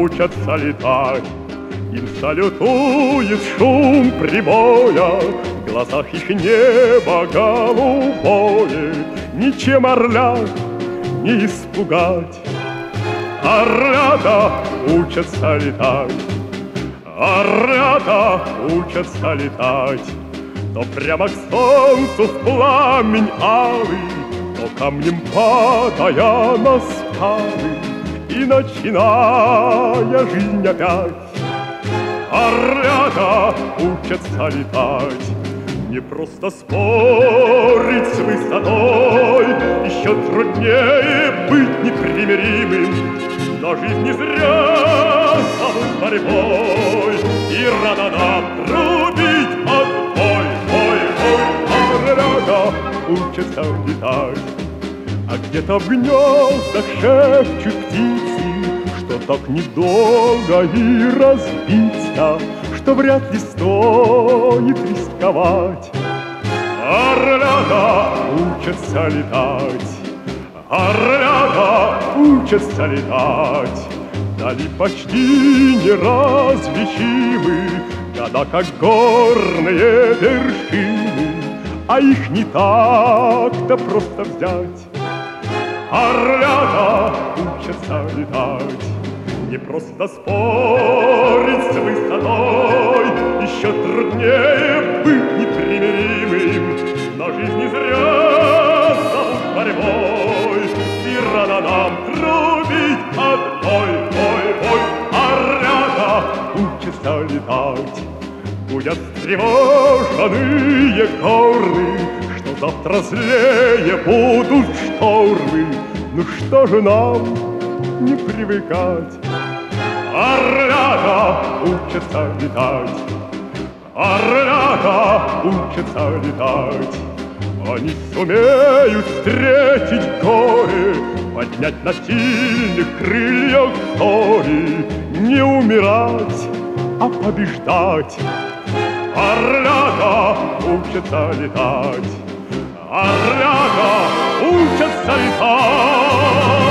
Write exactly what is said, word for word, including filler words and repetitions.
учатся летать. Им салютует шум прибоя, в глазах их небо голубое. Ничем орля не испугать. Орлята учатся летать, орлята учатся летать. То прямо к солнцу в пламень алый, то камнем падая на скалы и начиная жизнь опять. Орлята учатся летать, не просто спорить с высотой, еще труднее быть непримиримым, но жизнь не зря зовут борьбой, и рано нам трубить отбой. Ой, ой, орлята учатся летать, а где-то в гнездах шепчут птицы, что так недолго и разбиться, что вряд ли стоит рисковать. Орлята учатся летать, орлята учатся летать. Вдали почти неразличимы года, как горные вершины, а их не так-то просто взять. Орлята учатся летать, не просто спорить с высотой, еще труднее быть непримиримым, но жизнь не зря зовут борьбой, и рано нам трубить отбой. Ой, ой, орлята учатся летать, будят встревоженные горы, что завтра злее будут штормы. Ну что же нам не привыкать? Орлята учатся летать, орлята учатся летать. Они сумеют встретить горе, поднять на сильных крыльях вскоре, не умирать, а побеждать. Орлята учатся летать, орлята учатся летать.